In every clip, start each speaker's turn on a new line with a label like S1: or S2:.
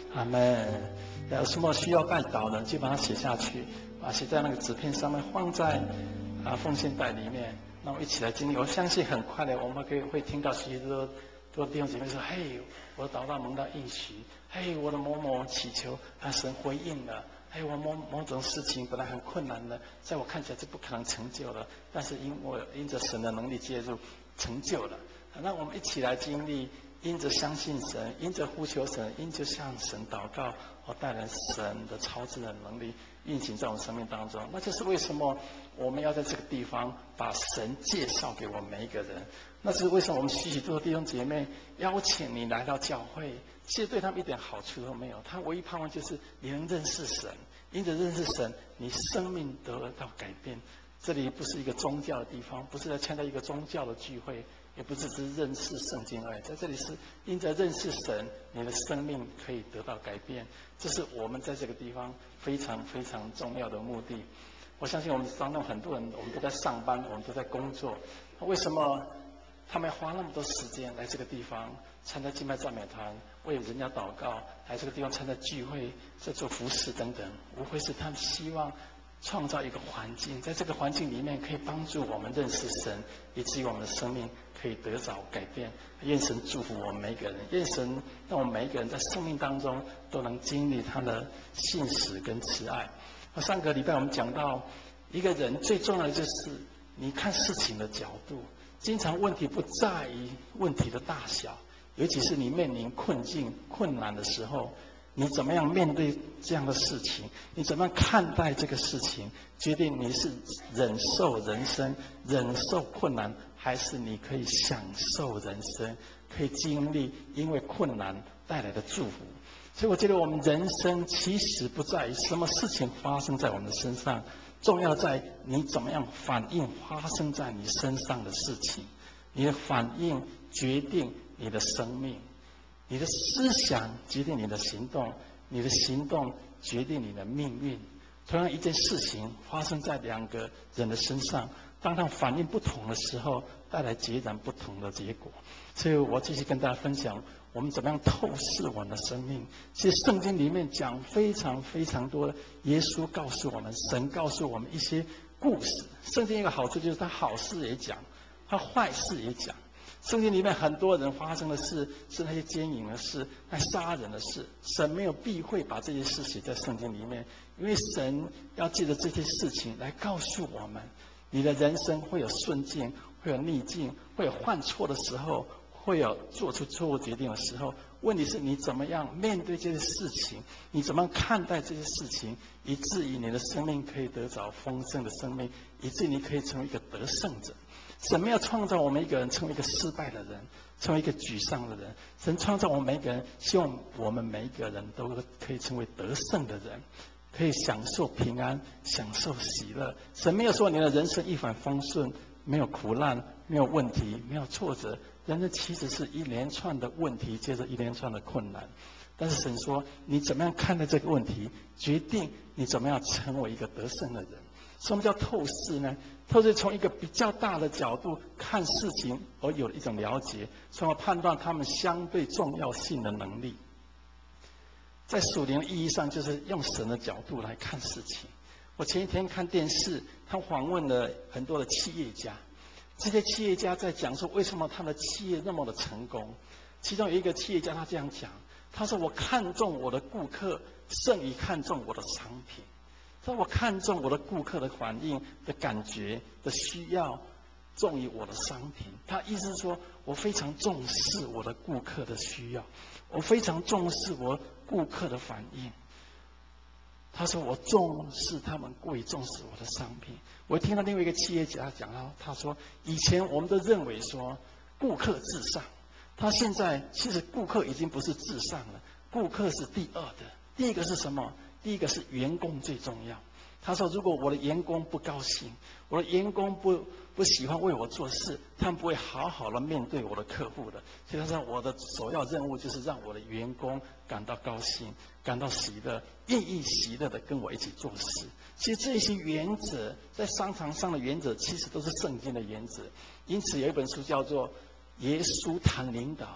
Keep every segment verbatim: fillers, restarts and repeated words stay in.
S1: 阿门。有什么需要代祷的，就把它写下去，啊，写在那个纸片上面，放在啊奉献袋里面。那我们一起来经历，我相信很快的，我们可以会听到许多多弟兄姐妹说：“嘿，我的祷告蒙到应许，嘿，我的某某祈求，啊，神回应了。嘿，我某某种事情本来很困难的，在我看起来是不可能成就的，但是因我因着神的能力介入，成就了。那我们一起来经历，因着相信神，因着呼求神，因着向神祷告，而带来神的超自然能力运行在我们生命当中。那就是为什么我们要在这个地方把神介绍给我们每一个人。那是为什么我们许许多多弟兄姐妹邀请你来到教会，其实对他们一点好处都没有。他唯一盼望就是你能认识神，因着认识神，你生命得到改变。这里不是一个宗教的地方，不是来参加一个宗教的聚会，也不是只是认识圣经而已。在这里是因着认识神，你的生命可以得到改变。这是我们在这个地方非常非常重要的目的。我相信我们当中很多人，我们都在上班，我们都在工作，为什么他们花那么多时间来这个地方参加敬拜赞美团，为人家祷告，来这个地方参加聚会，在做服事等等？无非是他们希望创造一个环境，在这个环境里面可以帮助我们认识神，以至于我们的生命可以得着改变。愿神祝福我们每一个人，愿神让我们每一个人在生命当中都能经历他的信实跟慈爱。上个礼拜我们讲到，一个人最重要的就是你看事情的角度。经常问题不在于问题的大小，尤其是你面临困境、困难的时候，你怎么样面对这样的事情？你怎么样看待这个事情，决定你是忍受人生、忍受困难，还是你可以享受人生，可以经历因为困难带来的祝福。所以我觉得我们人生其实不在于什么事情发生在我们的身上，重要在你怎么样反应发生在你身上的事情。你的反应决定你的生命，你的思想决定你的行动，你的行动决定你的命运。同样一件事情发生在两个人的身上，当他反应不同的时候，带来截然不同的结果。所以我继续跟大家分享，我们怎么样透视我们的生命。其实圣经里面讲非常非常多，耶稣告诉我们，神告诉我们一些故事。圣经一个好处就是他好事也讲，他坏事也讲。圣经里面很多人发生的事，是那些奸淫的事，那杀人的事，神没有避讳把这些事写在圣经里面，因为神要借着这些事情来告诉我们，你的人生会有顺境，会有逆境，会有犯错的时候，会有做出错误决定的时候。问题是你怎么样面对这些事情，你怎么样看待这些事情，以至于你的生命可以得着丰盛的生命，以至于你可以成为一个得胜者。神没有创造我们一个人成为一个失败的人，成为一个沮丧的人。神创造我们每一个人，希望我们每一个人都可以成为得胜的人，可以享受平安，享受喜乐。神没有说你的人生一帆风顺，没有苦难，没有问题，没有挫折。人生其实是一连串的问题，接着一连串的困难。但是神说，你怎么样看待这个问题，决定你怎么样成为一个得胜的人。什么叫透视呢？透视从一个比较大的角度看事情，而有一种了解，从而判断他们相对重要性的能力。在属灵的意义上，就是用神的角度来看事情。我前一天看电视，他访问了很多的企业家，这些企业家在讲说为什么他们的企业那么的成功。其中有一个企业家他这样讲，他说：“我看重我的顾客，胜于看重我的商品。”他说：“我看重我的顾客的反应、的感觉、的需要，重于我的商品。”他意思是说，我非常重视我的顾客的需要，我非常重视我顾客的反应。他说：“我重视他们，过于重视我的商品。”我听到另外一个企业家讲到，他说：“以前我们都认为说顾客至上，他现在其实顾客已经不是至上了，顾客是第二的。第一个是什么？第一个是员工最重要。”他说：“如果我的员工不高兴，我的员工不不喜欢为我做事，他们不会好好的面对我的客户的。所以他说，我的首要任务就是让我的员工感到高兴，感到喜乐，愿意喜乐的跟我一起做事。”其实这些原则在商场上的原则，其实都是圣经的原则。因此有一本书叫做《耶稣谈领导》，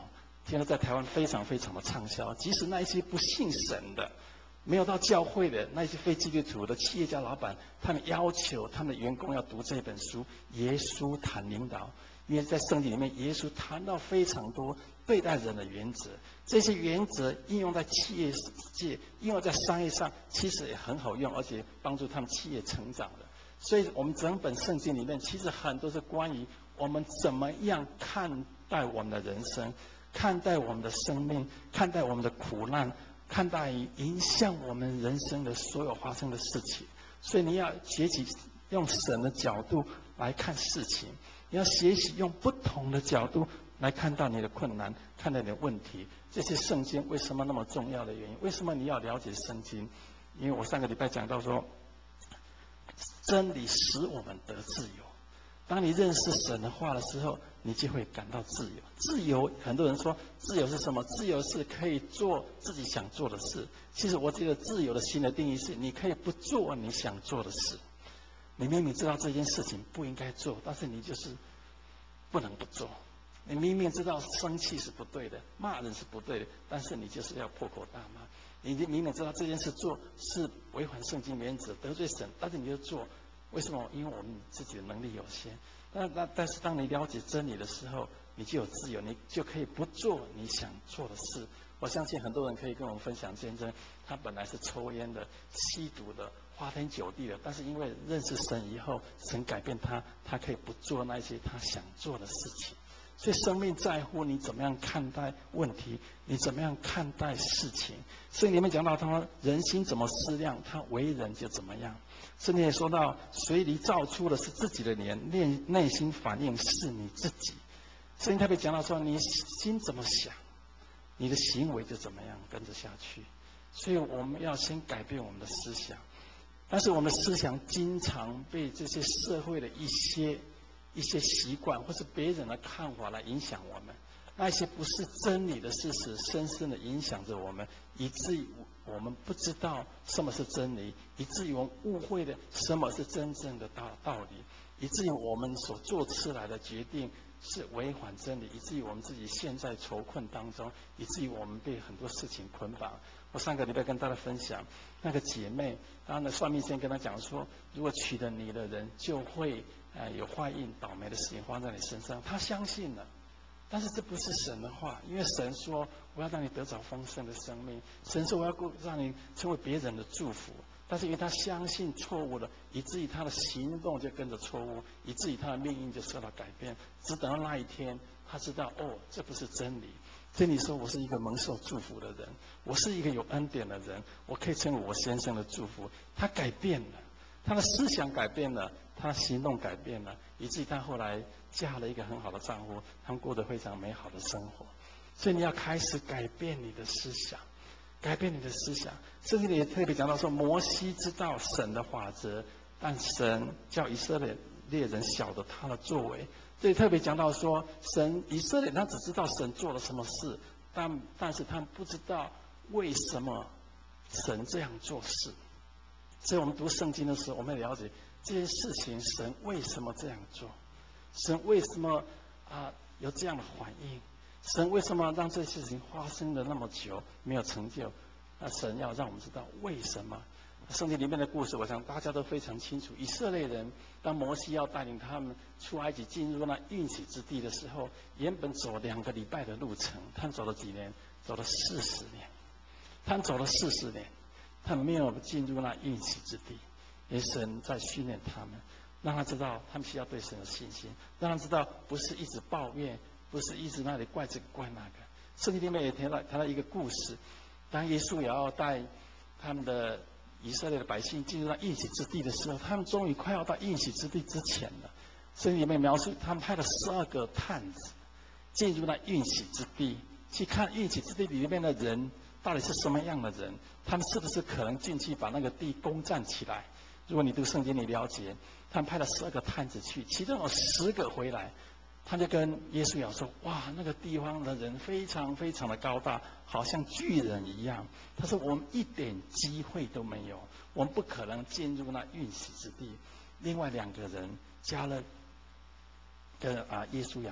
S1: 听说在台湾非常非常的畅销，即使那一些不信神的、没有到教会的那些非基督徒的企业家老板，他们要求他们的员工要读这本书《耶稣谈领导》，因为在圣经里面，耶稣谈到非常多对待人的原则，这些原则应用在企业界、应用在商业上，其实也很好用，而且帮助他们企业成长的。所以，我们整本圣经里面，其实很多是关于我们怎么样看待我们的人生，看待我们的生命，看待我们的苦难，看待影响我们人生的所有发生的事情。所以，你要学习用神的角度来看事情，你要学习用不同的角度来看到你的困难，看到你的问题。这些圣经为什么那么重要的原因？为什么你要了解圣经？因为我上个礼拜讲到说，真理使我们得自由。当你认识神的话的时候，你就会感到自由。自由，很多人说自由是什么？自由是可以做自己想做的事。其实我觉得自由的新的定义是，你可以不做你想做的事。你明明知道这件事情不应该做，但是你就是不能不做。你明明知道生气是不对的，骂人是不对的，但是你就是要破口大骂。你明明知道这件事做是违反圣经原则，得罪神，但是你就做。为什么？因为我们自己的能力有限。那那但是当你了解真理的时候，你就有自由，你就可以不做你想做的事。我相信很多人可以跟我们分享见证，他本来是抽烟的、吸毒的、花天酒地的，但是因为认识神以后，神改变他，他可以不做那些他想做的事情。所以生命在乎你怎么样看待问题，你怎么样看待事情。所以你们讲到他说人心怎么思量，他为人就怎么样。圣经也说到，水里造出的是自己的脸，内内心反应是你自己。圣经特别讲到说，你心怎么想，你的行为就怎么样跟着下去。所以我们要先改变我们的思想，但是我们的思想经常被这些社会的一些一些习惯或是别人的看法来影响我们，那些不是真理的事实深深的影响着我们，以至于我们不知道什么是真理，以至于我们误会了什么是真正的道道理，以至于我们所做出来的决定是违反真理，以至于我们自己陷在愁困当中，以至于我们被很多事情捆绑。我上个礼拜跟大家分享，那个姐妹，当然算命先跟她讲说，如果娶了你的人，就会呃有坏运、倒霉的事情发生在你身上。她相信了，但是这不是神的话，因为神说我要让你得着丰盛的生命，神说我要让你成为别人的祝福。但是因为他相信错误了，以至于他的行动就跟着错误，以至于他的命运就受到改变。只等到那一天，他知道哦，这不是真理。真理说我是一个蒙受祝福的人，我是一个有恩典的人，我可以成为我先生的祝福。他改变了，他的思想改变了，他的行动改变了，以至于他后来嫁了一个很好的丈夫，他们过得非常美好的生活。所以你要开始改变你的思想，改变你的思想。圣经里也特别讲到说，摩西知道神的法则，但神叫以色列列人晓得他的作为。这里特别讲到说，神以色列他只知道神做了什么事，但但是他不知道为什么神这样做事。所以我们读圣经的时候，我们了解这件事情，神为什么这样做？神为什么啊、呃、有这样的反应？神为什么让这些事情发生了那么久没有成就？那神要让我们知道为什么。圣经里面的故事，我想大家都非常清楚。以色列人当摩西要带领他们出埃及进入那应许之地的时候，原本走两个礼拜的路程，他们走了几年？走了四十年。他们走了四十年，他们没有进入那应许之地。也神在训练他们，让他知道他们需要对神有信心，让他知道不是一直抱怨，不是一直那里怪这个怪那个。圣经里面也谈到谈到一个故事，当耶稣也要带他们的以色列的百姓进入到应许之地的时候，他们终于快要到应许之地之前了。圣经里面描述他们派了十二个探子进入那应许之地，去看应许之地里面的人到底是什么样的人，他们是不是可能进去把那个地攻占起来。如果你读圣经，你了解，他们派了十二个探子去，其中有十个回来，他就跟耶稣讲说：“哇，那个地方的人非常非常的高大，好像巨人一样。”他说：“我们一点机会都没有，我们不可能进入那应许之地。”另外两个人加了跟啊耶稣讲：“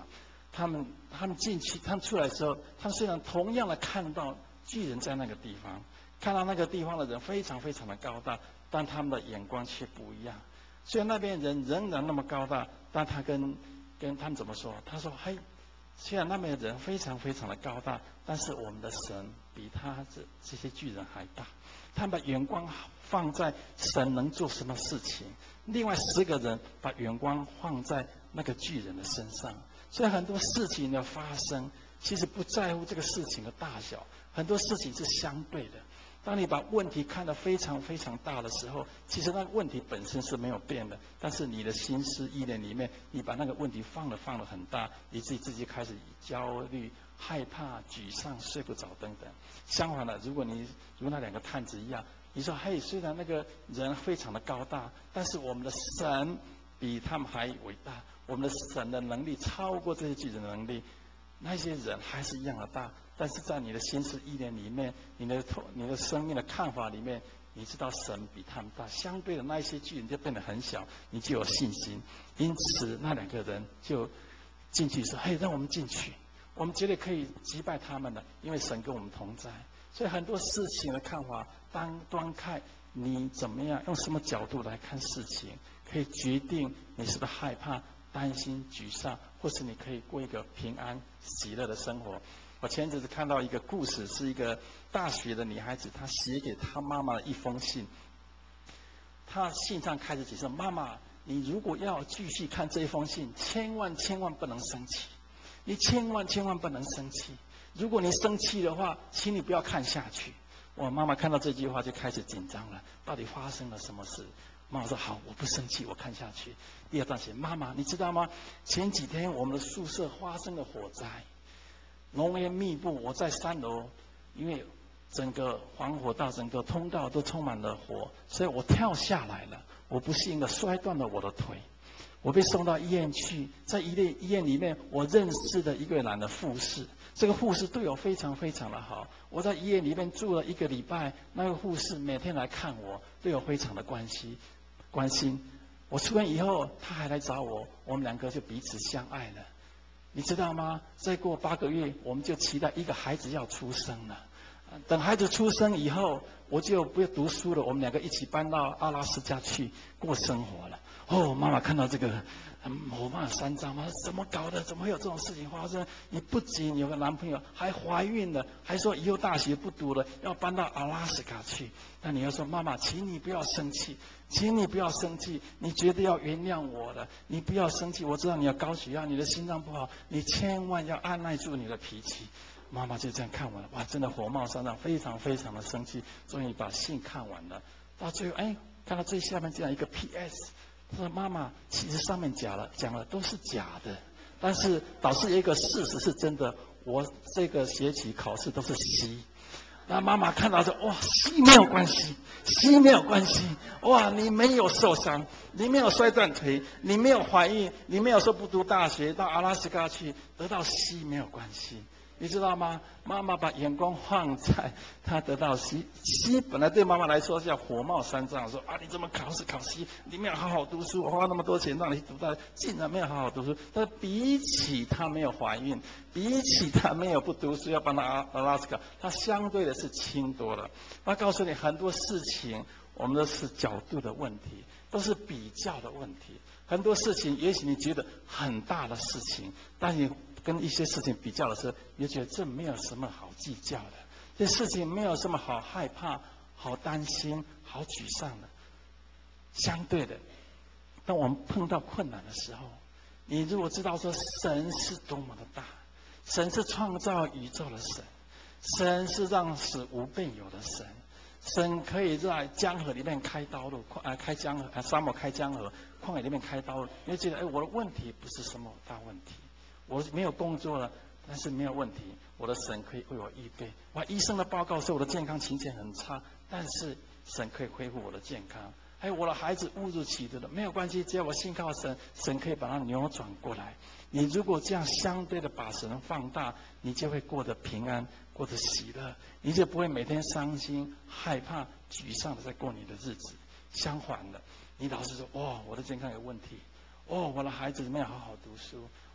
S1: 他们他们进去，他们出来的时候，他们虽然同样的看到巨人在那个地方，看到那个地方的人非常非常的高大，但他们的眼光却不一样。虽然那边人仍然那么高大，但他跟跟他们怎么说？他说：“嘿，虽然那边人非常非常的高大，但是我们的神比他这这些巨人还大。他们把眼光放在神能做什么事情。另外十个人把眼光放在那个巨人的身上。所以很多事情的发生，其实不在乎这个事情的大小，很多事情是相对的。当你把问题看得非常非常大的时候，其实那个问题本身是没有变的，但是你的心思意念里面，你把那个问题放了放了很大，你自己自己开始焦虑、害怕、沮丧、睡不着等等。相反的，如果你如那两个探子一样，你说：“嘿，虽然那个人非常的高大，但是我们的神比他们还伟大，我们的神的能力超过这些巨人的能力。”那些人还是一样的大，但是在你的心思意念里面，你的你的生命的看法里面，你知道神比他们大，相对的那一些巨人就变得很小，你就有信心。因此那两个人就进去说：“嘿，让我们进去，我们绝对可以击败他们的，因为神跟我们同在。”所以很多事情的看法，当端看你怎么样，用什么角度来看事情，可以决定你是不是害怕、担心、沮丧，或是你可以过一个平安、喜乐的生活。我前阵子看到一个故事，是一个大学的女孩子，她写给她妈妈的一封信。她信上开始写说：“妈妈，你如果要继续看这封信，千万千万不能生气，你千万千万不能生气。如果你生气的话，请你不要看下去。”我妈妈看到这句话就开始紧张了，到底发生了什么事？妈妈说：“好，我不生气，我看下去。”第二段写：“妈妈，你知道吗？前几天我们的宿舍发生了火灾，浓烟密布，我在三楼，因为整个防火道、整个通道都充满了火，所以我跳下来了。我不幸的摔断了我的腿，我被送到医院去。在医院医院里面，我认识的一个男的护士，这个护士对我非常非常的好。我在医院里面住了一个礼拜，那个护士每天来看我，对我非常的关心关心。我出院以后，他还来找我，我们两个就彼此相爱了。你知道吗？再过八个月，我们就期待一个孩子要出生了。等孩子出生以后，我就不要读书了，我们两个一起搬到阿拉斯加去过生活了。哦，妈妈看到这个火冒三丈，妈怎么搞的？怎么会有这种事情发生？你不仅有个男朋友，还怀孕了，还说以后大学不读了，要搬到阿拉斯加去。那你要说：“妈妈，请你不要生气，请你不要生气，你绝对要原谅我的，你不要生气。我知道你有高血压，你的心脏不好，你千万要按耐住你的脾气。”妈妈就这样看完了，哇，真的火冒三丈，非常非常的生气。终于把信看完了，到最后，哎，看到最下面这样一个 P S， 他说：“妈妈，其实上面讲了讲了都是假的，但是导师有一个事实是真的，我这个学期考试都是 C。”那妈妈看到说：“哇 ，C 没有关系 ，C 没有关系，哇，你没有受伤，你没有摔断腿，你没有怀孕，你没有说不读大学到阿拉斯加去得到 C 没有关系。”你知道吗？妈妈把眼光放在他得到 C，C 本来对妈妈来说叫火冒三丈，说啊，你怎么考试考 C？你没有好好读书，我花那么多钱让你读大学，竟然没有好好读书。但比起他没有怀孕，比起他没有不读书要帮他阿阿拉斯加，他相对的是轻多了。他告诉你很多事情，我们都是角度的问题，都是比较的问题。很多事情，也许你觉得很大的事情，但你跟一些事情比较的时候，你就觉得这没有什么好计较的，这事情没有什么好害怕、好担心、好沮丧的。相对的，当我们碰到困难的时候，你如果知道说神是多么的大，神是创造宇宙的神，神是让死无变有的神，神可以在江河里面开道路，啊，开江河，啊，沙漠开江河，旷野里面开道路。你会觉得，哎，我的问题不是什么大问题。我没有工作了，但是没有问题，我的神可以为我预备。哇，医生的报告说我的健康情形很差，但是神可以恢复我的健康。还有我的孩子误入歧途了，没有关系，只要我信靠神，神可以把它扭转过来。你如果这样相对的把神放大，你就会过得平安，过得喜乐，你就不会每天伤心、害怕、沮丧的在过你的日子。相反的，你老是说：“哇，我的健康有问题。”哦，我的孩子没有好好读书，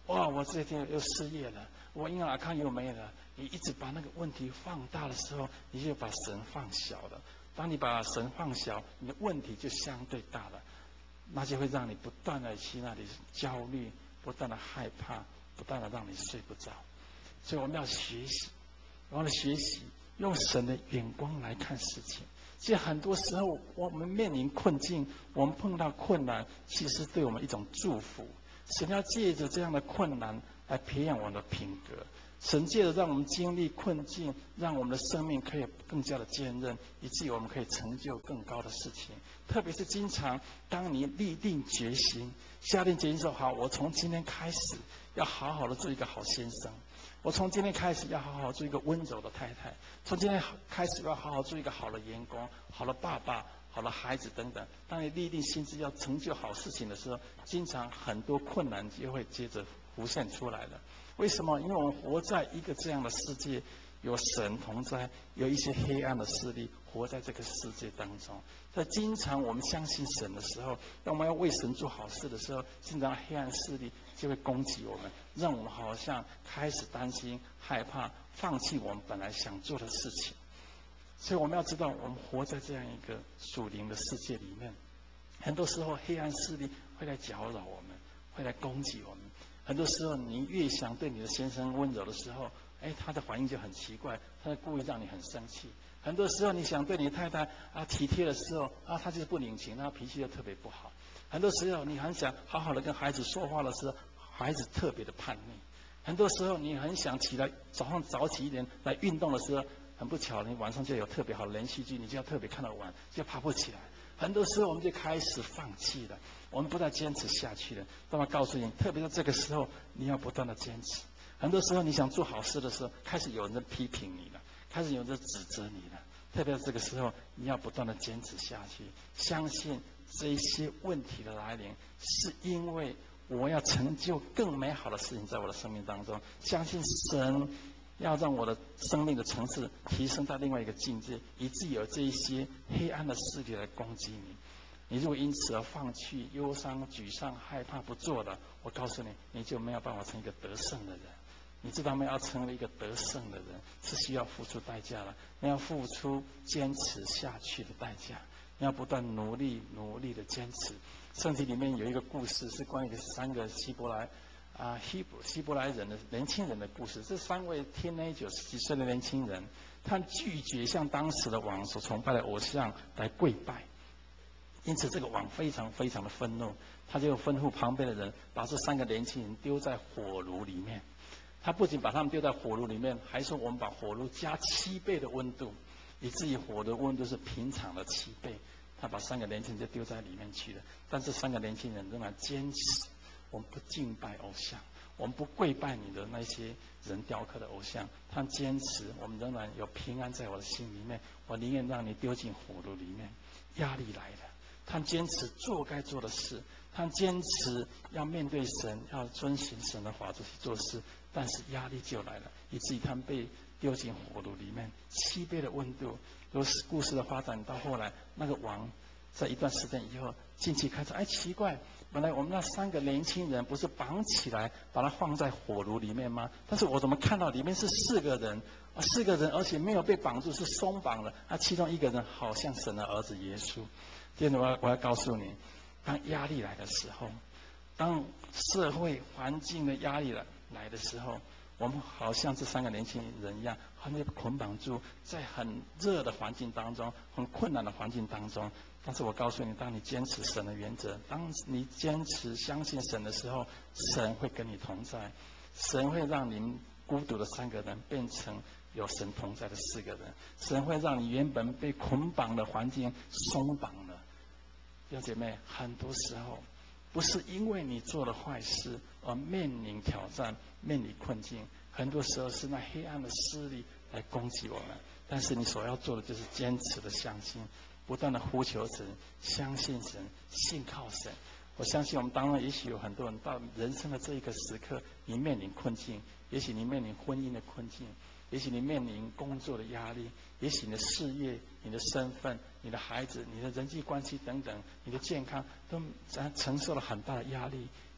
S1: 哇，我这天又失业了，我银行卡又没了。你一直把那个问题放大的时候，你就把神放小了。当你把神放小，你的问题就相对大了，那就会让你不断的去那里焦虑，不断的害怕，不断的让你睡不着。所以我们要学习，我们要学习用神的眼光来看事情。其实很多时候我们面临困境，我们碰到困难，其实对我们一种祝福。神要借着这样的困难来培养我们的品格。神借着让我们经历困境，让我们的生命可以更加的坚韧，以至于我们可以成就更高的事情。特别是经常当你立定决心，下定决心说好，我从今天开始要好好的做一个好先生，我从今天开始要好好做一个温柔的太太，从今天开始要好好做一个好的员工、好的爸爸、好的孩子等等。当你立定心志要成就好事情的时候，经常很多困难就会接着浮现出来了。为什么？因为我们活在一个这样的世界，有神同在，有一些黑暗的势力活在这个世界当中。在经常我们相信神的时候，当我们要为神做好事的时候，经常黑暗势力就会攻击我们，让我们好像开始担心、害怕，放弃我们本来想做的事情。所以我们要知道，我们活在这样一个属灵的世界里面，很多时候黑暗势力会来搅扰我们，会来攻击我们。很多时候，你越想对你的先生温柔的时候，哎，他的反应就很奇怪，他会故意让你很生气。很多时候，你想对你太太啊体贴的时候，啊，他就是不领情，他脾气就特别不好。很多时候，你很想好好的跟孩子说话的时候，孩子特别的叛逆。很多时候，你很想起来早上早起一点来运动的时候，很不巧，你晚上就有特别好的连续剧，你就要特别看到晚，就爬不起来。很多时候我们就开始放弃了，我们不再坚持下去了。那么告诉你，特别是这个时候，你要不断的坚持。很多时候你想做好事的时候，开始有人在批评你了，开始有人在指责你了。特别是这个时候，你要不断的坚持下去，相信这一些问题的来临，是因为我要成就更美好的事情在我的生命当中。相信神要让我的生命的层次提升到另外一个境界，以至于有这一些黑暗的势力来攻击你。你如果因此而放弃、忧伤、沮丧、害怕不做了，我告诉你，你就没有办法成一个得胜的人。你知道吗？要成为一个得胜的人，是需要付出代价的。你要付出坚持下去的代价，你要不断努力、努力的坚持。圣经里面有一个故事，是关于三个希伯来啊，希伯希伯来人的年轻人的故事。这三位 teenager 十几岁的年轻人，他拒绝向当时的王所崇拜的偶像来跪拜。因此，这个王非常非常的愤怒，他就吩咐旁边的人把这三个年轻人丢在火炉里面。他不仅把他们丢在火炉里面，还说我们把火炉加七倍的温度，以至于火的温度是平常的七倍。他把三个年轻人就丢在里面去了。但这三个年轻人仍然坚持，我们不敬拜偶像，我们不跪拜你的那些人雕刻的偶像。他坚持，我们仍然有平安在我的心里面，我宁愿让你丢进火炉里面。压力来了，他坚持做该做的事，他坚持要面对神，要遵循神的法则去做事。但是压力就来了，以至于他们被丢进火炉里面，七倍的温度。如故事的发展到后来，那个王在一段时间以后进去看，哎，奇怪，本来我们那三个年轻人不是绑起来把它放在火炉里面吗？但是我怎么看到里面是四个人啊？四个人，而且没有被绑住，是松绑了。那其中一个人好像神的儿子耶稣。接着我要我要告诉你，当压力来的时候，当社会环境的压力来来的时候，我们好像这三个年轻人一样，还被捆绑住在很热的环境当中，很困难的环境当中。但是我告诉你，当你坚持神的原则，当你坚持相信神的时候，神会跟你同在，神会让你孤独的三个人变成有神同在的四个人，神会让你原本被捆绑的环境松绑了。弟兄姐妹，很多时候不是因为你做了坏事而面临挑战、面临困境，很多时候是那黑暗的势力来攻击我们。但是你所要做的就是坚持的相信，不断的呼求神，相信神，信靠神。我相信我们当中也许有很多人到人生的这一个时刻，你面临困境，也许你面临婚姻的困境，也许你面临工作的压力，也许你的事业、你的身份、你的孩子、你的人际关系等等，你的健康都承受了很大的压力。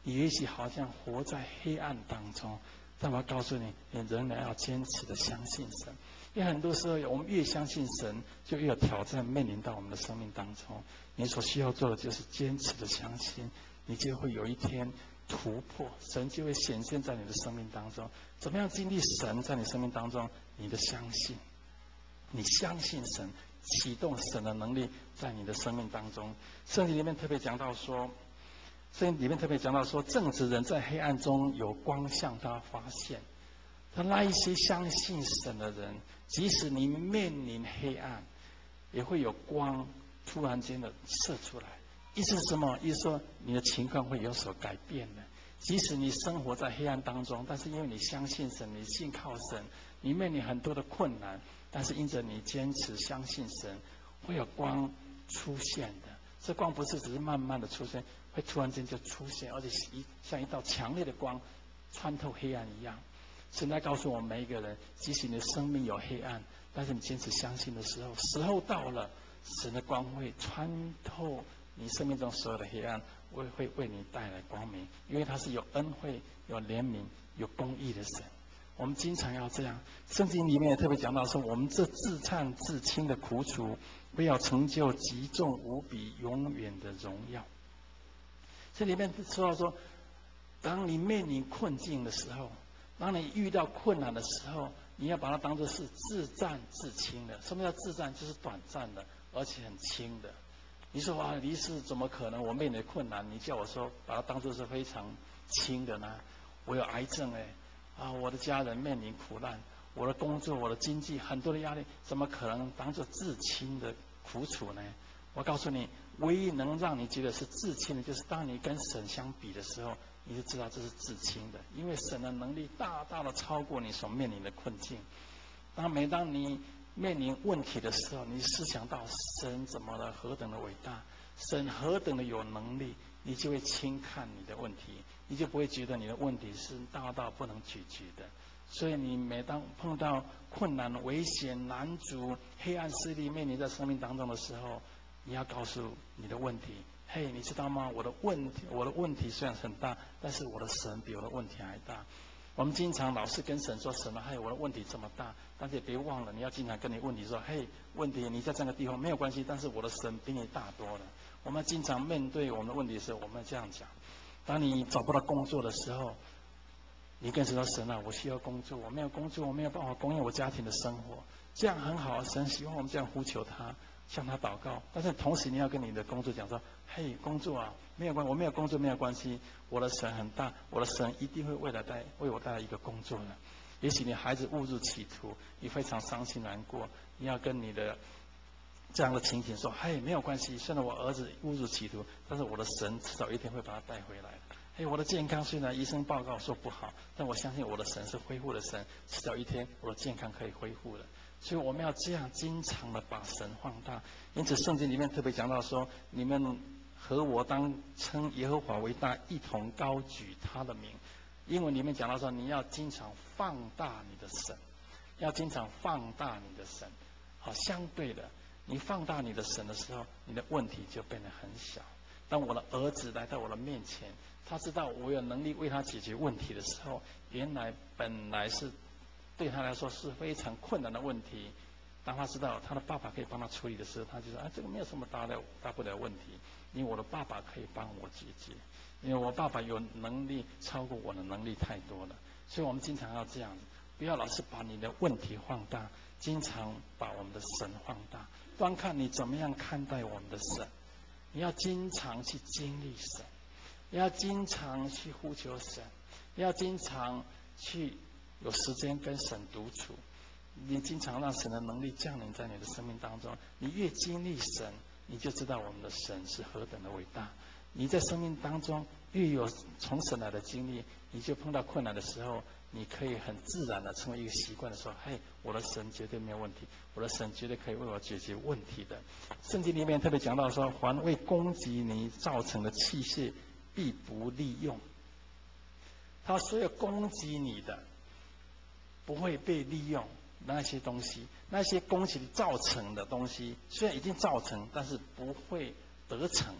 S1: 你也许好像活在黑暗当中，但我要告诉你，你仍然要坚持的相信神。因为很多时候，我们越相信神，就越有挑战面临到我们的生命当中。你所需要做的就是坚持的相信，你就会有一天突破，神就会显现在你的生命当中。怎么样经历神在你生命当中？你的相信，你相信神，启动神的能力在你的生命当中。圣经里面特别讲到说，圣经里面特别讲到说，正直人在黑暗中有光向他发现。他那一些相信神的人，即使你面临黑暗，也会有光突然间的射出来。意思是什么？意思说你的情况会有所改变的。即使你生活在黑暗当中，但是因为你相信神，你信靠神，你面临很多的困难，但是因着你坚持相信神，会有光出现的。这光不是只是慢慢的出现，会突然间就出现，而且一像一道强烈的光穿透黑暗一样。神在告诉我们每一个人，即使你的生命有黑暗，但是你坚持相信的时候，时候到了，神的光会穿透你生命中所有的黑暗，会会为你带来光明，因为他是有恩惠、有怜悯、有公义的神。我们经常要这样。圣经里面也特别讲到说，我们这自叹自轻的苦楚，不要成就极重无比、永远的荣耀。这里面说到说，当你面临困境的时候，当你遇到困难的时候，你要把它当作是自战自轻的。什么叫自战？就是短暂的，而且很轻的。你说啊，离世怎么可能？我面临困难，你叫我说把它当作是非常轻的呢？我有癌症哎，啊，我的家人面临苦难，我的工作、我的经济很多的压力，怎么可能当作自轻的苦楚呢？我告诉你，唯一能让你觉得是自轻的，就是当你跟神相比的时候，你就知道这是自轻的，因为神的能力大大的超过你所面临的困境。当每当你面临问题的时候，你思想到神怎么的何等的伟大，神何等的有能力，你就会轻看你的问题，你就不会觉得你的问题是大到不能解决的。所以你每当碰到困难、危险、难阻、黑暗势力面临在生命当中的时候，你要告诉你的问题，嘿，你知道吗？我的问题，我的问题虽然很大，但是我的神比我的问题还大。我们经常老是跟神说，神啊，嘿，我的问题这么大，但是也别忘了，你要经常跟你问题说，嘿，问题你在这个地方没有关系，但是我的神比你大多了。我们经常面对我们的问题的时候，我们这样讲：当你找不到工作的时候，你跟神说，神啊，我需要工作，我没有工作，我没有办法供应我家庭的生活，这样很好，神希望我们这样呼求他，向他祷告。但是同时你要跟你的工作讲说，嘿，工作啊，没有关，我没有工作没有关系，我的神很大，我的神一定会为了带为我带来一个工作的。也许你孩子误入歧途，你非常伤心难过，你要跟你的这样的情形说，嘿，没有关系，虽然我儿子误入歧途，但是我的神迟早一天会把他带回来。嘿，我的健康虽然医生报告说不好，但我相信我的神是恢复的神，迟早一天我的健康可以恢复的。所以我们要这样经常的把神放大。因此圣经里面特别讲到说，你们和我当称耶和华为大，一同高举他的名。英文里面讲到说，你要经常放大你的神，要经常放大你的神。好，相对的，你放大你的神的时候，你的问题就变得很小。当我的儿子来到我的面前，他知道我有能力为他解决问题的时候，原来本来是对他来说是非常困难的问题，当他知道他的爸爸可以帮他处理的时候，他就说：“啊，这个没有什么大的大不了问题，因为我的爸爸可以帮我解决，因为我爸爸有能力超过我的能力太多了。”所以我们经常要这样，不要老是把你的问题放大，经常把我们的神放大，端看你怎么样看待我们的神。你要经常去经历神，要经常去呼求神，要经常去有时间跟神独处。你经常让神的能力降临在你的生命当中，你越经历神，你就知道我们的神是何等的伟大。你在生命当中越有从神来的经历，你就碰到困难的时候，你可以很自然的成为一个习惯的说：“嘿，我的神绝对没有问题，我的神绝对可以为我解决问题的。”圣经里面特别讲到说：“凡为攻击你造成的器械，必不利用。”他所有攻击你的，不会被利用。那些东西，那些攻击造成的东西，虽然已经造成，但是不会得逞的。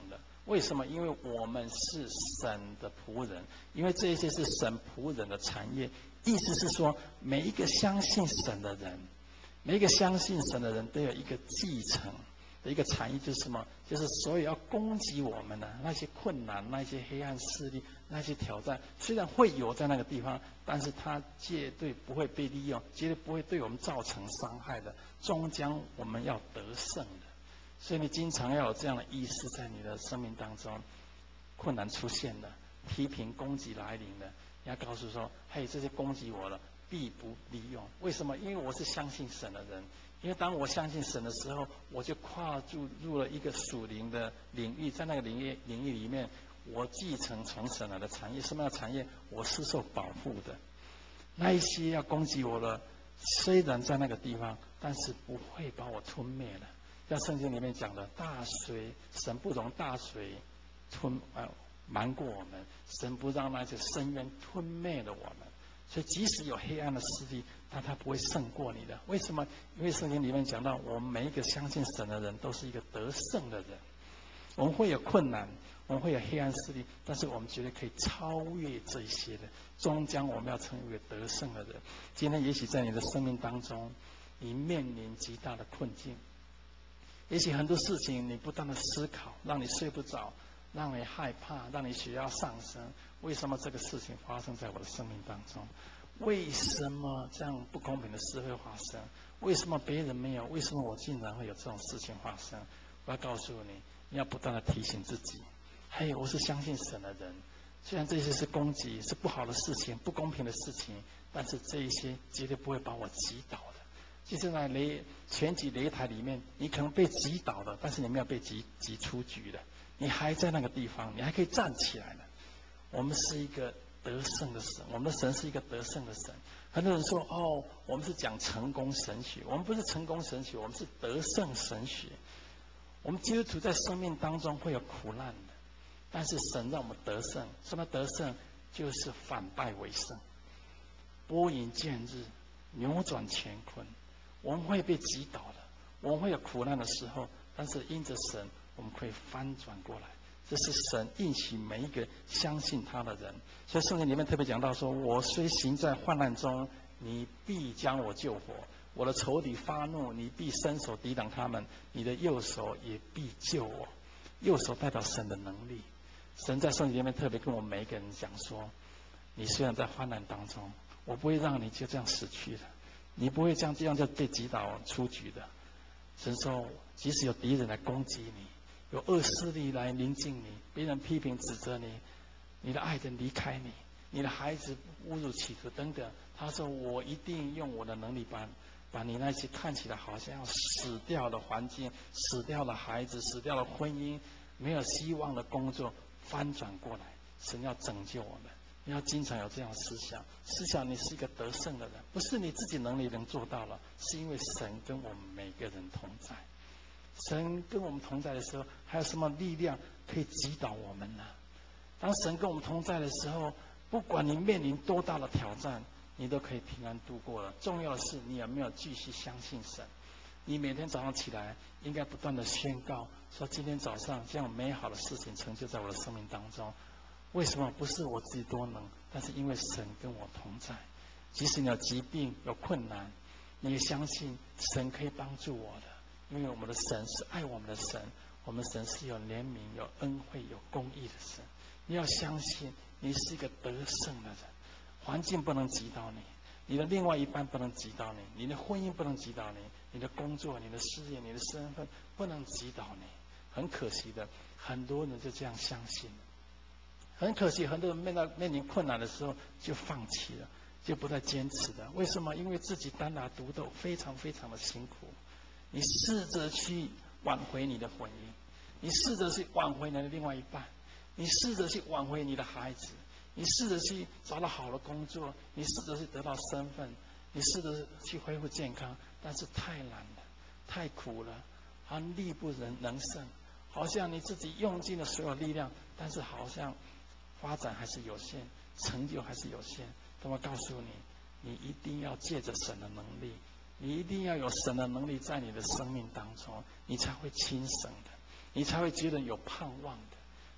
S1: 为什么？因为我们是神的仆人，因为这一些是神仆人的产业。意思是说，每一个相信神的人，每一个相信神的人都有一个继承的一个产业，就是什么？就是所有要攻击我们的那些困难、那些黑暗势力、那些挑战，虽然会有在那个地方，但是它绝对不会被利用，绝对不会对我们造成伤害的，终将我们要得胜的。所以你经常要有这样的意识在你的生命当中，困难出现了，批评攻击来临了，你要告诉说：嘿，这些攻击我了，必不利用。为什么？因为我是相信神的人。因为当我相信神的时候，我就跨入入了一个属灵的领域，在那个领域领域里面，我继承从神来的产业。什么样的产业？我是受保护的。那一些要攻击我的，虽然在那个地方，但是不会把我吞灭了。像圣经里面讲的，大水，神不容大水吞呃瞒过我们，神不让那些深渊吞灭了我们。所以即使有黑暗的势力，但它不会胜过你的。为什么？因为圣经里面讲到，我们每一个相信神的人都是一个得胜的人。我们会有困难，我们会有黑暗势力，但是我们绝对可以超越这一些的。终将我们要成为得胜的人。今天也许在你的生命当中，你面临极大的困境，也许很多事情你不断的思考，让你睡不着，让你害怕，让你血压上升。为什么这个事情发生在我的生命当中？为什么这样不公平的事会发生？为什么别人没有？为什么我竟然会有这种事情发生？我要告诉你，你要不断的提醒自己：嘿，我是相信神的人。虽然这些是攻击，是不好的事情，不公平的事情，但是这一些绝对不会把我击倒的。就是在擂拳击擂台里面，你可能被击倒了，但是你没有被击击出局的，你还在那个地方，你还可以站起来的。我们是一个得胜的神，我们的神是一个得胜的神。很多人说：哦，我们是讲成功神学，我们不是成功神学，我们是得胜神学。我们基督徒在生命当中会有苦难的，但是神让我们得胜。什么得胜？就是反败为胜，拨云见日，扭转乾坤。我们会被击倒的，我们会有苦难的时候，但是因着神，我们可以翻转过来。这是神应许每一个相信他的人。所以圣经里面特别讲到说：我虽行在患难中，你必将我救活；我的仇敌发怒，你必伸手抵挡他们；你的右手也必救我。右手代表神的能力。神在圣经里面特别跟我们每一个人讲说：你虽然在患难当中，我不会让你就这样死去的，你不会这样这样就被击倒出局的。神说，即使有敌人来攻击你，有恶势力来临近你，别人批评指责你，你的爱人离开你，你的孩子误入歧途等等，他说我一定用我的能力把把你那些看起来好像要死掉的环境、死掉的孩子、死掉的婚姻、没有希望的工作翻转过来。神要拯救我们，你要经常有这样的思想，思想你是一个得胜的人，不是你自己能力能做到了，是因为神跟我们每个人同在。神跟我们同在的时候，还有什么力量可以击倒我们呢？当神跟我们同在的时候，不管你面临多大的挑战，你都可以平安度过了。重要的是你有没有继续相信神。你每天早上起来应该不断的宣告说：今天早上这样美好的事情成就在我的生命当中。为什么？不是我自己多能，但是因为神跟我同在。即使你有疾病有困难，你也相信神可以帮助我的，因为我们的神是爱我们的神，我们神是有怜悯有恩惠有公义的神。你要相信你是一个得胜的人，环境不能击倒你，你的另外一半不能击倒你，你的婚姻不能击倒你，你的工作你的事业你的身份不能击倒你。很可惜的，很多人就这样相信，很可惜很多人面到面临困难的时候就放弃了，就不再坚持了。为什么？因为自己单打独斗非常非常的辛苦。你试着去挽回你的婚姻，你试着去挽回你的另外一半，你试着去挽回你的孩子，你试着去找到好的工作，你试着去得到身份，你试着去恢复健康，但是太难了，太苦了，好像力不能能胜，好像你自己用尽了所有力量，但是好像发展还是有限，成就还是有限。那么告诉你，你一定要借着神的能力，你一定要有神的能力在你的生命当中，你才会轻省的，你才会觉得有盼望的。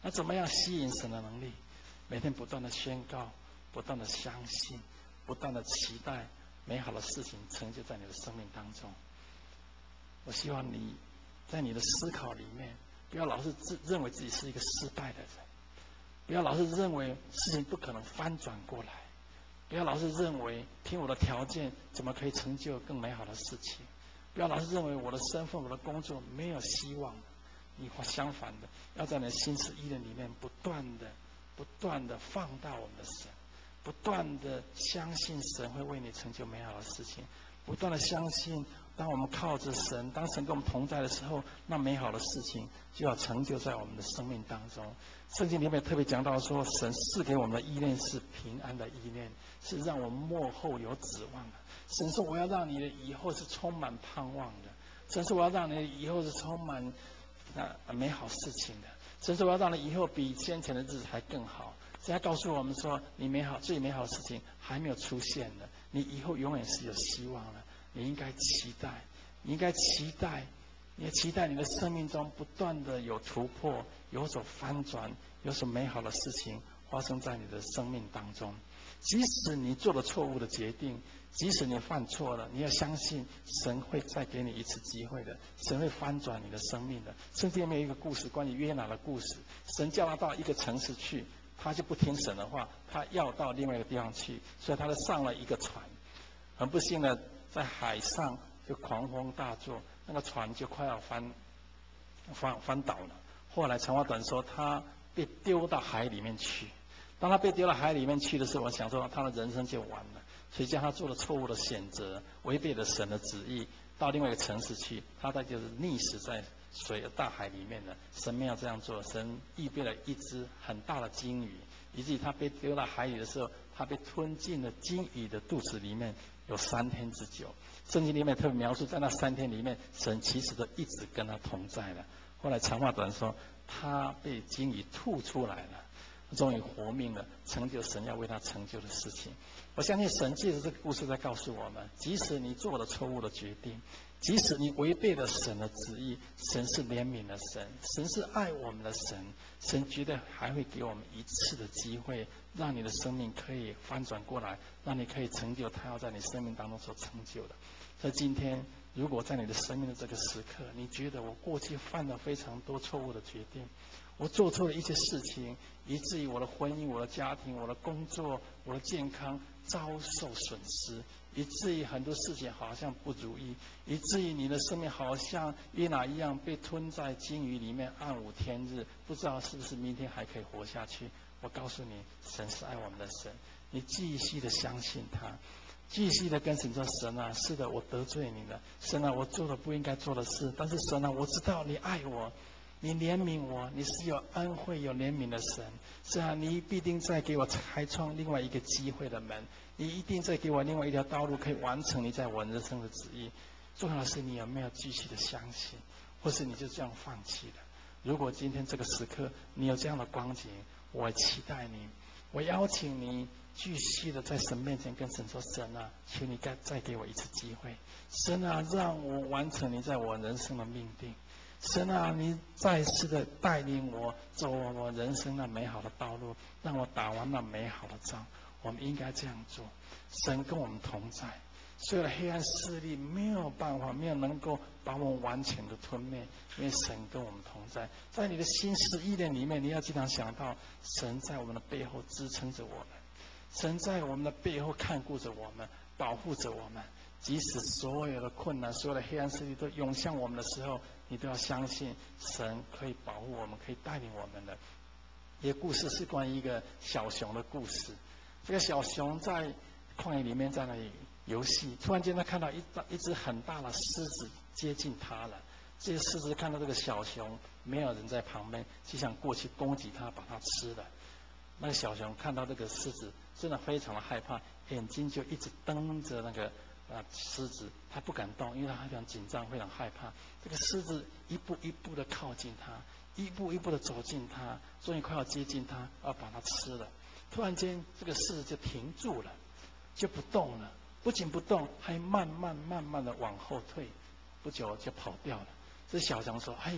S1: 那怎么样吸引神的能力？每天不断的宣告，不断的相信，不断的期待美好的事情成就在你的生命当中。我希望你在你的思考里面，不要老是自认为自己是一个失败的人，不要老是认为事情不可能翻转过来，不要老是认为凭我的条件怎么可以成就更美好的事情，不要老是认为我的身份、我的工作没有希望。你相反的，要在你的心思意念里面不断的、不断的放大我们的神，不断的相信神会为你成就美好的事情，不断的相信，当我们靠着神，当神跟我们同在的时候，那美好的事情就要成就在我们的生命当中。圣经里面特别讲到说，神赐给我们的意念是平安的意念，是让我们末后有指望的。神说我要让你的以后是充满盼望的，神说我要让你的以后是充满那美好事情的，神说我要让你以后比先前的日子还更好。神要告诉我们说，你美好最美好的事情还没有出现呢，你以后永远是有希望的。你应该期待，你应该期待，你也期待你的生命中不断的有突破，有所翻转，有所美好的事情发生在你的生命当中。即使你做了错误的决定，即使你犯错了，你要相信神会再给你一次机会的，神会翻转你的生命的。圣经里面有一个故事，关于约拿的故事。神叫他到一个城市去，他就不听神的话，他要到另外一个地方去，所以他就上了一个船。很不幸的，在海上就狂风大作，那个船就快要翻翻翻倒了。后来长话短说，他被丢到海里面去。当他被丢到海里面去的时候，我想说他的人生就完了。所以叫他做了错误的选择，违背了神的旨意，到另外一个城市去，他他就是溺死在水大海里面的。神没有这样做，神预备了一只很大的鲸鱼，以至于他被丢到海里的时候，他被吞进了鲸鱼的肚子里面，有三天之久。圣经里面特别描述，在那三天里面，神其实都一直跟他同在了。后来长话短说，他被鲸鱼吐出来了，终于活命了，成就神要为他成就的事情。我相信神借着这个故事在告诉我们，即使你做了错误的决定，即使你违背了神的旨意，神是怜悯的神，神是爱我们的神，神绝对还会给我们一次的机会，让你的生命可以翻转过来，让你可以成就他要在你生命当中所成就的。所以今天，如果在你的生命的这个时刻，你觉得我过去犯了非常多错误的决定，我做错了一些事情，以至于我的婚姻、我的家庭、我的工作、我的健康遭受损失，以至于很多事情好像不如意，以至于你的生命好像约拿一样被吞在鲸鱼里面，暗无天日，不知道是不是明天还可以活下去。我告诉你，神是爱我们的神，你继续的相信他，继续的跟神说，神啊，是的，我得罪你了，神啊，我做了不应该做的事，但是神啊，我知道你爱我，你怜悯我，你是有恩惠有怜悯的神。是啊，你必定再给我开创另外一个机会的门，你一定再给我另外一条道路，可以完成你在我人生的旨意。重要的是你有没有继续的相信，或是你就这样放弃了。如果今天这个时刻你有这样的光景，我期待你，我邀请你继续的在神面前跟神说，神啊，求你再再给我一次机会，神啊，让我完成你在我人生的命定。神啊，你再次的带领我走我人生那美好的道路，让我打完那美好的仗。我们应该这样做。神跟我们同在，所有的黑暗势力没有办法，没有能够把我们完全的吞灭，因为神跟我们同在。在你的心思意念里面，你要经常想到，神在我们的背后支撑着我们，神在我们的背后看顾着我们，保护着我们。即使所有的困难、所有的黑暗势力都涌向我们的时候，你都要相信神可以保护我们，可以带领我们的。一个故事是关于一个小熊的故事。这个小熊在旷野里面在那里游戏，突然间他看到一一只很大的狮子接近他了。这些狮子看到这个小熊，没有人在旁边，就想过去攻击他，把它吃了。那个小熊看到这个狮子，真的非常的害怕，眼睛就一直瞪着那个啊狮子，他不敢动，因为他非常紧张，非常害怕。这个狮子一步一步的靠近他，一步一步的走近他，终于快要接近他，要把它吃了。突然间，这个狮子就停住了，就不动了。不仅不动，还慢慢慢慢的往后退，不久就跑掉了。这小熊说：“哎，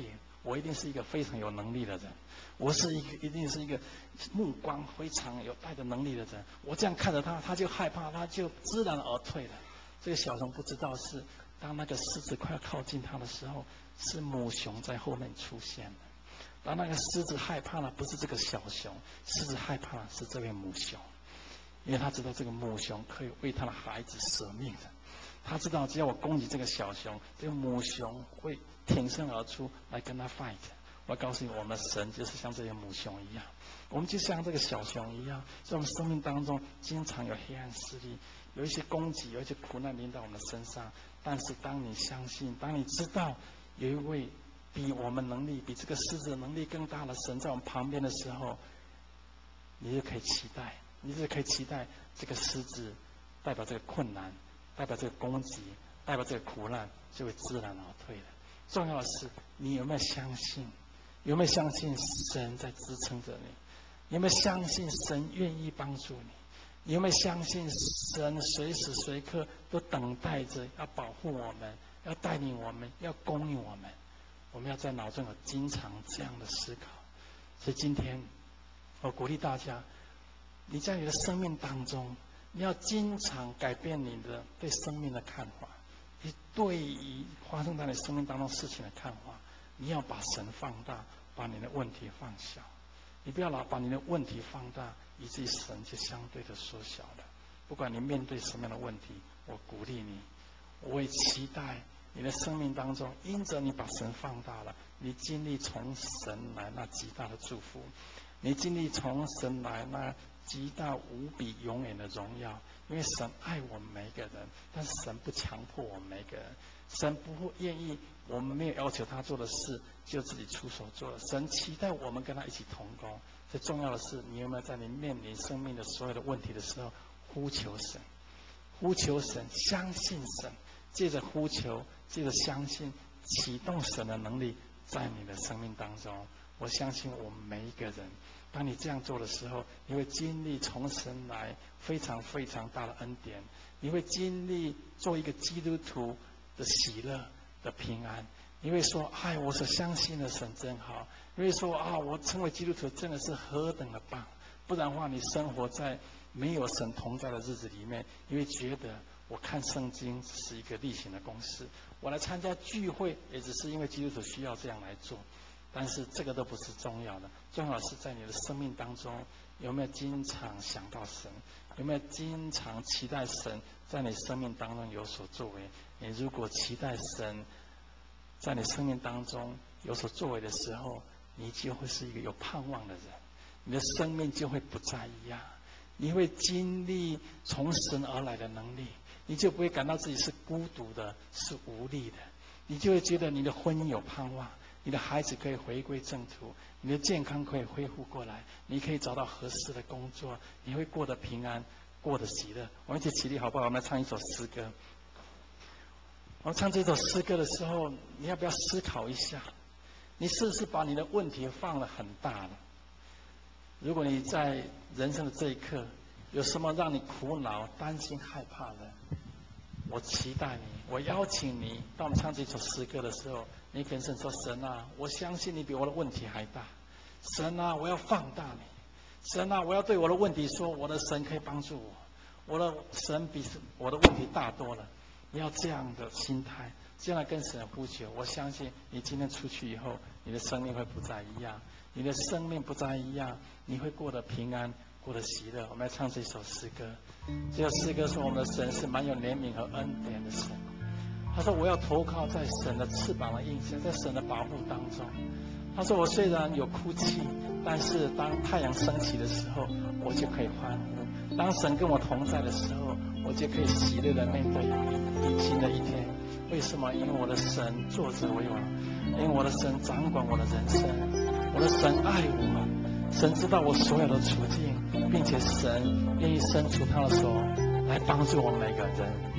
S1: 我一定是一个非常有能力的人，我是一个一定是一个目光非常有带着能力的人。我这样看着他，他就害怕，他就自然而退了。这个小熊不知道是，当那个狮子快要靠近他的时候，是母熊在后面出现了。当那个狮子害怕了，不是这个小熊，狮子害怕了是这位母熊，因为他知道这个母熊可以为他的孩子舍命的。他知道只要我攻击这个小熊，这个母熊会挺身而出来跟他 fight。我告诉你，我们的神就是像这些母熊一样，我们就像这个小熊一样，在我们生命当中经常有黑暗势力，有一些攻击，有一些苦难临到我们的身上。但是当你相信，当你知道有一位比我们能力，比这个狮子的能力更大的神在我们旁边的时候，你就可以期待，你就可以期待这个狮子代表这个困难，代表这个攻击，代表这个苦难就会自然而退的。重要的是你有没有相信，有没有相信神在支撑着你，有没有相信神愿意帮助你，你有没有相信神随时随刻都等待着要保护我们，要带领我们，要供应我们。我们要在脑中有经常这样的思考。所以今天我鼓励大家，你在你的生命当中，你要经常改变你的对生命的看法，你对于发生在你生命当中事情的看法，你要把神放大，把你的问题放小。你不要老把你的问题放大，以至于神就相对的缩小了。不管你面对什么样的问题，我鼓励你，我也期待你的生命当中，因着你把神放大了，你经历从神来那极大的祝福，你经历从神来那极大无比永远的荣耀。因为神爱我们每一个人，但是神不强迫我们每一个人，神不会愿意我们没有要求他做的事就自己出手做了，神期待我们跟他一起同工。最重要的是，你有没有在你面临生命的所有的问题的时候呼求神，呼求神，相信神，借着呼求，借着相信，启动神的能力在你的生命当中。我相信我们每一个人，当你这样做的时候，你会经历从神来非常非常大的恩典，你会经历做一个基督徒的喜乐的平安。你会说，哎，我所相信的神真好。你会说，啊，我成为基督徒真的是何等的棒。不然的话，你生活在没有神同在的日子里面，你会觉得我看圣经只是一个例行的公事，我来参加聚会也只是因为基督徒需要这样来做。但是这个都不是重要的，重要的是在你的生命当中有没有经常想到神，有没有经常期待神在你生命当中有所作为。你如果期待神在你生命当中有所作为的时候，你就会是一个有盼望的人，你的生命就会不再一样，你会经历从神而来的能力，你就不会感到自己是孤独的，是无力的，你就会觉得你的婚姻有盼望，你的孩子可以回归正途，你的健康可以恢复过来，你可以找到合适的工作，你会过得平安，过得喜乐。我们一起起立好不好？我们来唱一首诗歌。我们唱这首诗歌的时候，你要不要思考一下，你是不是把你的问题放了很大了？如果你在人生的这一刻有什么让你苦恼、担心、害怕的，我期待你，我邀请你，当我们唱这首诗歌的时候，你跟神说，神啊，我相信你比我的问题还大。神啊，我要放大你。神啊，我要对我的问题说，我的神可以帮助我，我的神比我的问题大多了。你要这样的心态，这样跟神呼求。我相信你今天出去以后，你的生命会不再一样，你的生命不再一样，你会过得平安，过得喜乐。我们来唱这首诗歌。这首诗歌说，我们的神是蛮有怜悯和恩典的神。他说，我要投靠在神的翅膀的荫下，在神的保护当中。他说，我虽然有哭泣，但是当太阳升起的时候，我就可以欢呼。当神跟我同在的时候，我就可以喜乐的面对新的一天。为什么？因为我的神坐着为王，因为我的神掌管我的人生，我的神爱我，神知道我所有的处境，并且神愿意伸出他的手来帮助我们每个人。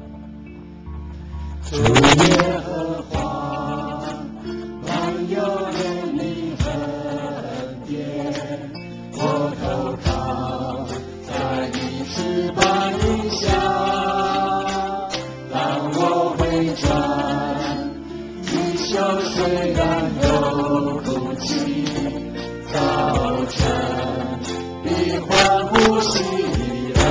S1: 主耶和华，满有怜悯和恩典，我投靠在你翅膀荫下。当我回转，你袖手
S2: 虽然有哭泣，早晨必欢呼喜乐。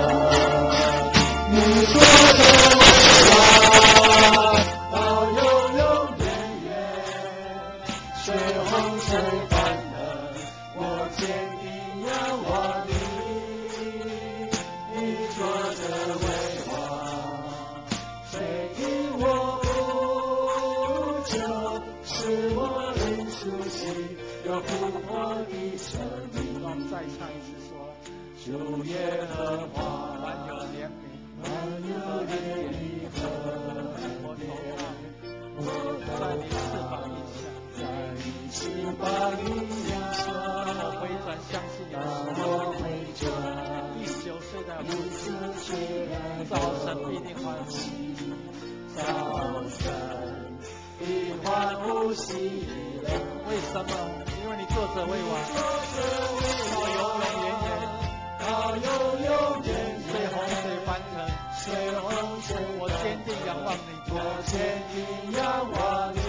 S2: 你说的伟大，到永永远远，水洪水翻腾，我坚定仰望你。你说的伟大，谁因我呼求，使我灵苏醒，有复活的生命。
S1: 让我们再唱一次说，
S2: 主耶和华
S1: 满有怜悯，
S2: 满有怜悯和
S1: 我投
S2: 怜
S1: 靠，
S2: 我
S1: 在你翅膀底下，
S2: 在你翅膀底下，
S1: 让我回转相信你的
S2: 让
S1: 时
S2: 我回转，
S1: 一宿睡在
S2: 一次虽然
S1: 早晨必定欢呼，
S2: 早晨必欢呼喜乐。
S1: 为什么？因为你作者为王，到永永远远，
S2: 到永永远
S1: 随
S2: 远，
S1: 洪水翻腾，
S2: 随洪水翻腾，
S1: 我坚定仰望你，
S2: 我坚定仰望你。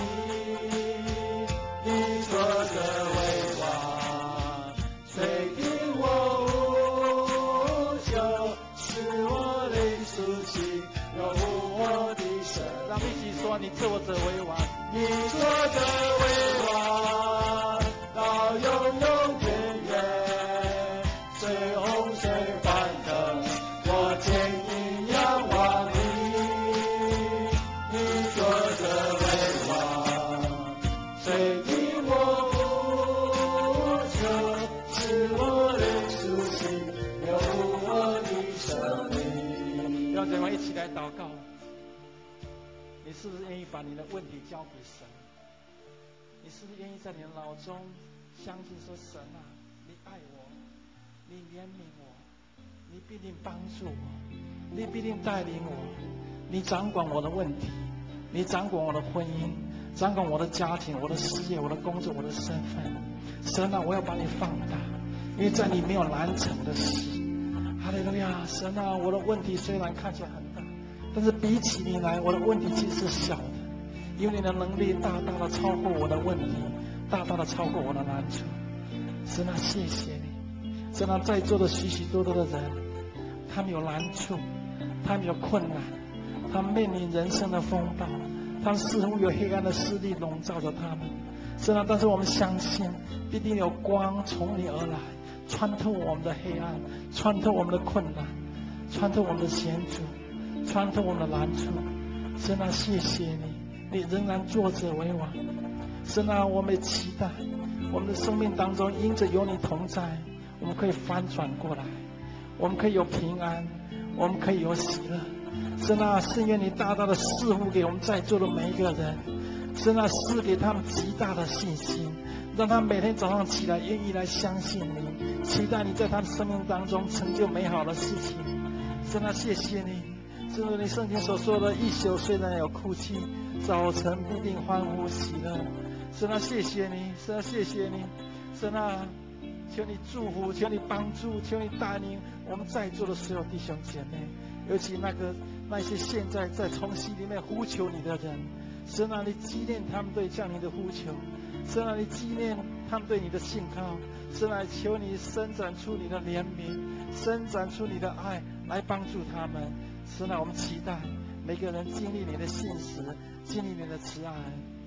S2: 你做的为王，谁听我呼求，使我灵苏醒，有复活的生命。
S1: 让我们一起说，你作者为王，
S2: 你做的为王，到永永远远，随洪水翻腾，我坚定仰望你。你做的为王，谁听我呼求，使我灵苏醒，有复活的生命。
S1: 让我们一起来祷告。你是不是愿意把你的问题交给神？你是不是愿意在你的脑中相信说，神啊，你爱我，你怜悯我，你必定帮助我，你必定带领我，你掌管我的问题，你掌管我的婚姻，掌管我的家庭，我的事业，我的工作，我的身份。神啊，我要把你放大，因为在你没有难成的事。哈利路亚！神啊，我的问题虽然看起来很大，但是比起你来，我的问题其实是小的，因为你的能力大大的超过我的问题，大大的超过我的难处。神啊，谢谢你！神啊，在座的许许多多的人，他们有难处，他们有困难，他们面临人生的风暴，他们似乎有黑暗的势力笼罩着他们。神啊，但是我们相信，必定有光从你而来，穿透我们的黑暗，穿透我们的困难，穿透我们的险阻，穿透我们的难处。神啊，谢谢你，你仍然坐着为王。神啊，我们也期待我们的生命当中因着有你同在，我们可以翻转过来，我们可以有平安，我们可以有喜乐。神啊，是愿你大大的赐福给我们在座的每一个人。神啊，赐给他们极大的信心，让他每天早上起来愿意来相信你，期待你在他的生命当中成就美好的事情。神啊，谢谢你，正如你圣经所说的，一宿虽然有哭泣，早晨必定欢呼喜乐。神啊，谢谢你，神啊，谢谢你，神啊，求你祝福，求你帮助，求你带领我们在座的所有弟兄姐妹，尤其那个那些现在在从心里面呼求你的人。神啊，你纪念他们对向你的呼求，神啊，你纪念他们对你的信靠，神啊，求你伸展出你的怜悯，伸展出你的爱来帮助他们。神啊，我们期待每个人经历你的信实，经历你的慈爱。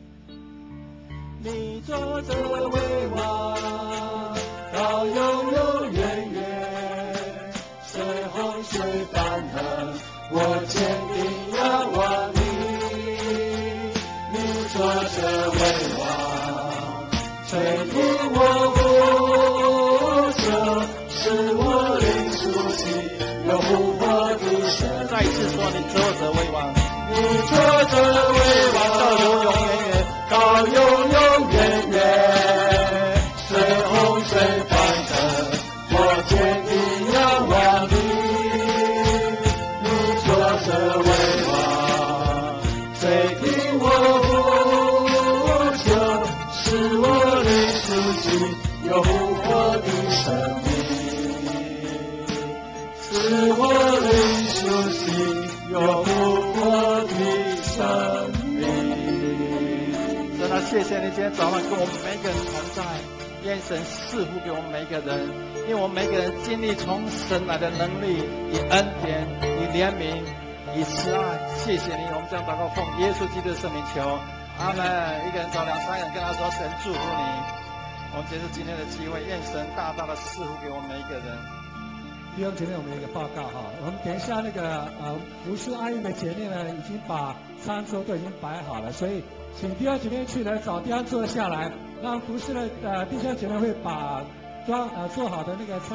S2: 你坐着为王，到永永远远，随洪水翻腾，我坚定仰望你。你坐着为王，谁听我呼求，使我灵苏醒，有复活的生命。
S1: 再一次说，你坐着为王，
S2: 你坐着为王，
S1: 到永永远远，
S2: 到永永远远，随洪水翻腾，我坚定仰望你。你坐着为王，谁听我呼求，使我灵苏醒，有复活的生命，使我灵苏醒，有复活的生命。
S1: 神啊，谢谢谢你今天早上跟我们每个人同在，愿神赐福给我们每个人，因为我们每个人经历从神来的能力，以恩典，以怜悯，以慈爱。谢谢你，我们将祷告奉耶稣基督的圣名求，阿门。一个人找两三个人跟他说，神祝福你。我们结束今天的机会，愿神大大的赐福给我们每一个人。
S2: 弟兄姐妹，我们有一个报告哈，我们等一下那个呃服侍阿姨的姐妹呢，已经把餐桌都已经摆好了，所以请弟兄姐妹去呢找地方坐下来，让服侍的呃弟兄姐妹会把装呃做好的那个餐。